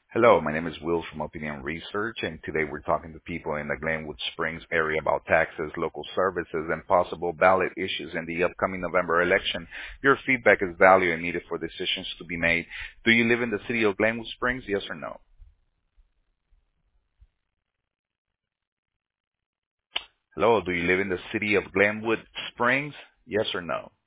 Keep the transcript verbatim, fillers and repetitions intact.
Hello, my name is Will from Opinion Research, and today we're talking to people in the Glenwood Springs area about taxes, local services, and possible ballot issues in the upcoming November election. Your feedback is valued and needed for decisions to be made. Do you live in the city of Glenwood Springs? Yes or no? Hello, do you live in the city of Glenwood Springs? Yes or no?